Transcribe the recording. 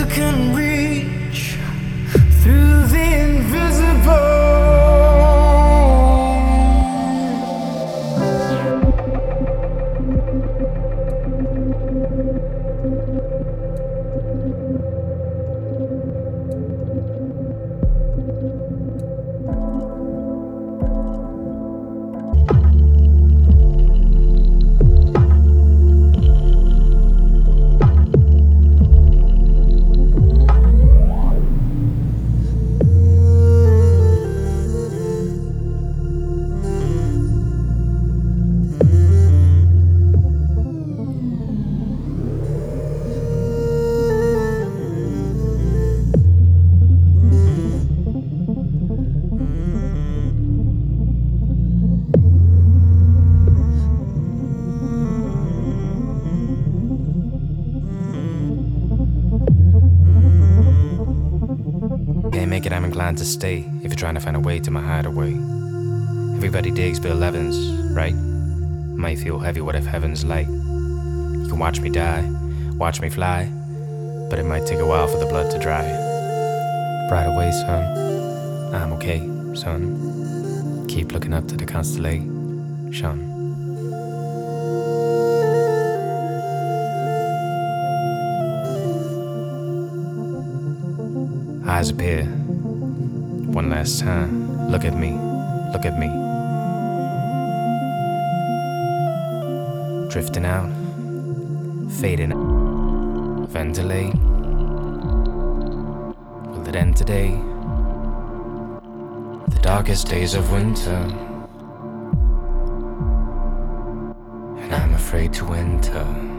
you can reach through the invisible. Make it, I'm inclined to stay if you're trying to find a way to my hideaway. Everybody digs Bill Evans, right? Might feel heavy, what if heaven's light? You can watch me die, watch me fly, but it might take a while for the blood to dry. Right away, son, I'm okay, son. Keep looking up to the constellation. Eyes appear. One last time. Look at me. Look at me. Drifting out. Fading. Ventilate. Will it end today? The darkest days of winter. And I'm afraid to enter.